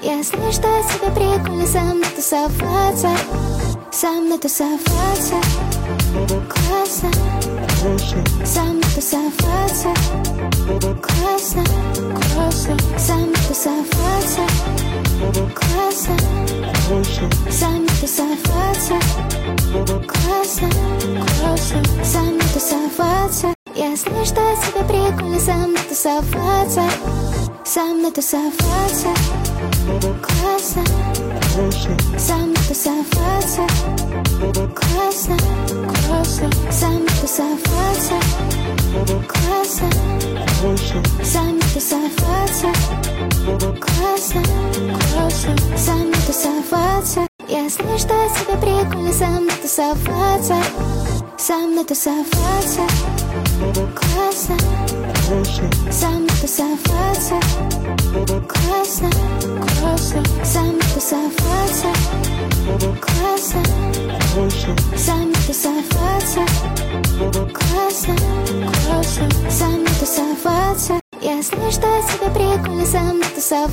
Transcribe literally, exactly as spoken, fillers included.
Если что, тебе прикольно со мной тусоваться, со мной тусоваться. Классно, со мной тусоваться. Классно, классно, со мной тусоваться. Классно, со мной тусоваться. Классно, классно, со мной тусоваться. Если что, тебе прикольно со мной тусоваться, со мной тусоваться. Классно, со мной тусоваться. Классно, классно, со мной тусоваться. Классно, со мной тусоваться. Классно, классно, со мной тусоваться. Если что, тебе прикольно со мной тусоваться, со мной тусоваться. Классно, со мной тусоваться. Классно, классно, со мной тусоваться. Классно, со мной тусоваться. Классно, классно, со мной тусоваться. Если что, тебе прикольно со мной тусоваться.